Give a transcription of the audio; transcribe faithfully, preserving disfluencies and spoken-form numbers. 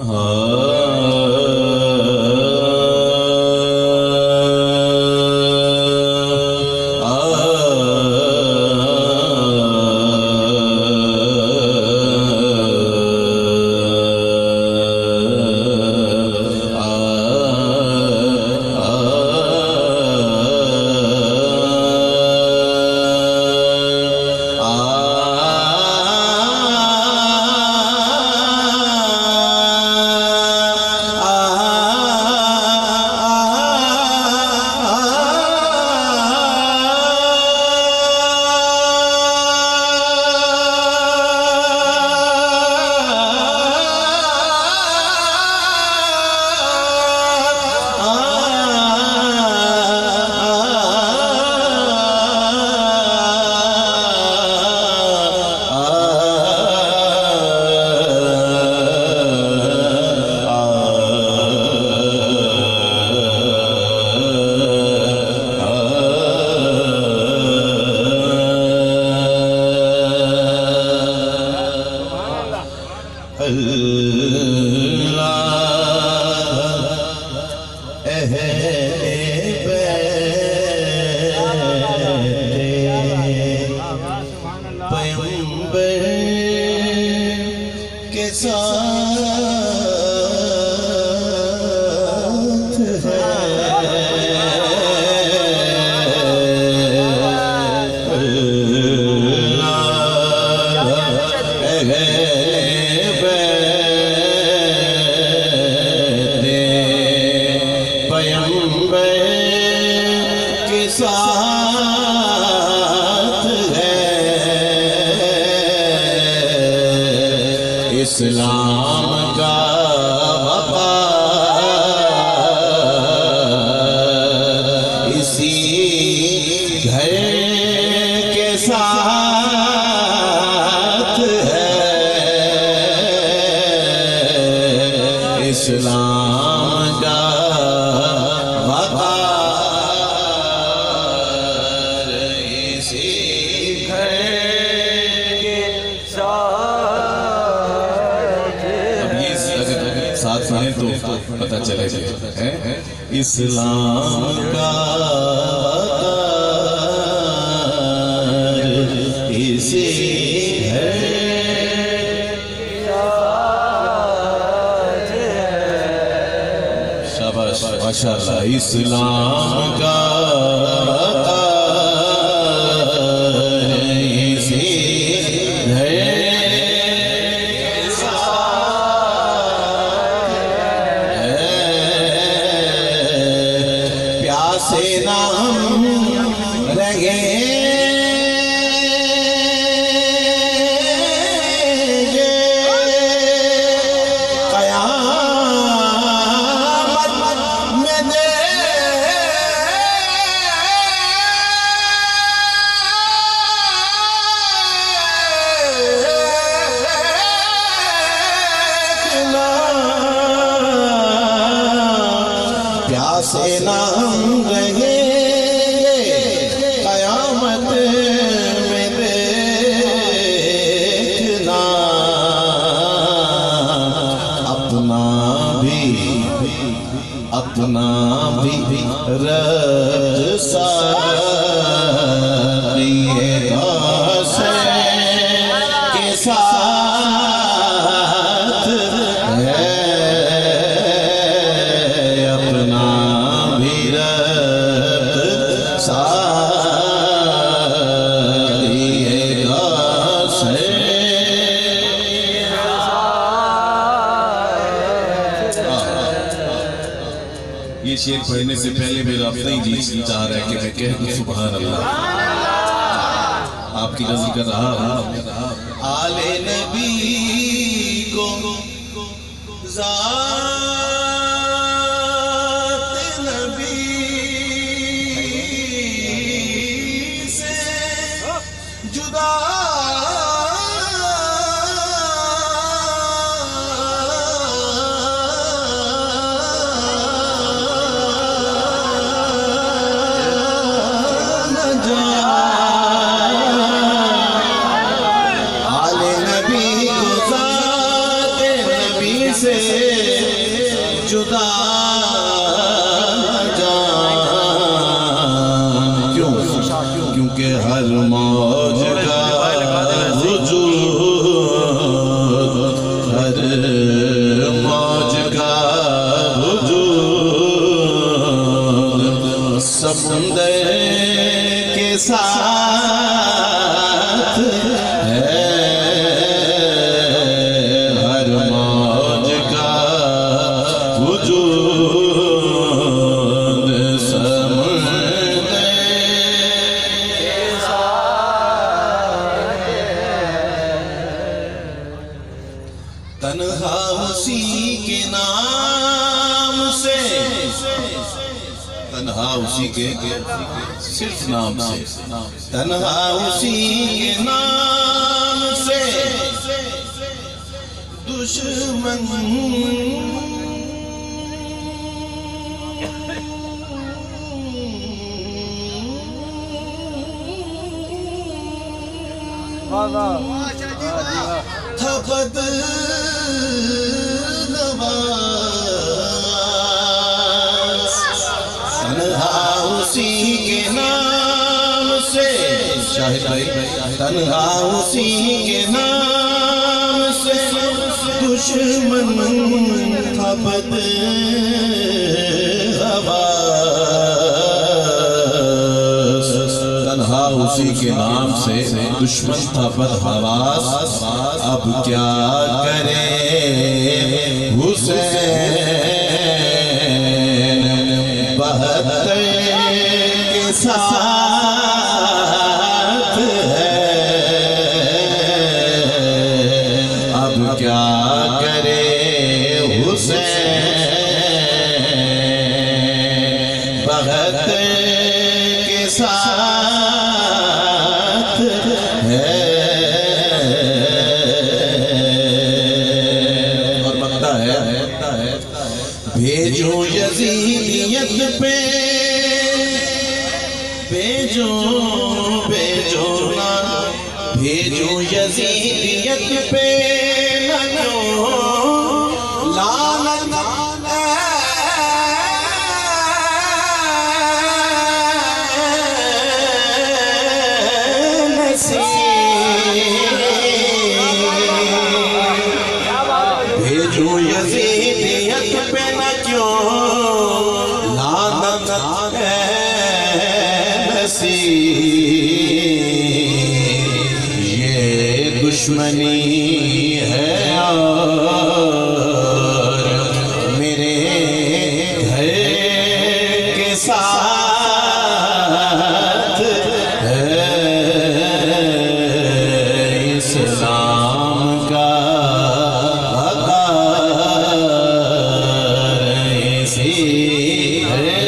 इस्लाम का वफादार इसी घर के साथ है। इस्लाम का वफादार इसी घर के साथ सुने तो पता चले है इस्लाम का इसी है। शाबाश माशाअल्लाह। इस्लाम का इसी है। प्यासे ना हम रहे प्यासे ना हम रहेंगे क़यामत में देखना अपना भी अपना भी रब साक़िएगा से के साथ है। ये शेर पढ़ने से पहले मेरा अपना ही जी चाह रहा है कि मैं कह दूं सुभान अल्लाह। आपकी गज़ल कर रहा आले नबी को ज़ात नबी से जुदा से जुदा जान। क्यों? क्योंकि हर मौज का वजूद, हर मौज का वजूद समुंदर के साथ है। हर मौज का वजूद समुंदर के साथ है। तन्हा उसी के नाम से, तन्हा उसी के सिर्फ नाम से, तन्हा उसी के नाम से दुश्मन था बदनवाज। तन्हा उसी के नाम से, शाहिद भाई, तन्हा उसी के नाम से दुश्मन था बदहवास। तन्हा उसी के नाम से दुश्मन था बदहवास। अब क्या करे हुसैन बहत्तर के साथ है। अब क्या करे हुसैन बहत्तर के साथ है। और बनता है, भेजो यजीदियत पे, भेजो भेजो ना, भेजो यजीदियत पे ना क्यों लानत भेजो यजीदियत पे ना क्यों लानत ये दुश्मनी है और मेरे घर के साथ है। इस्लाम का वक़ार इसी है।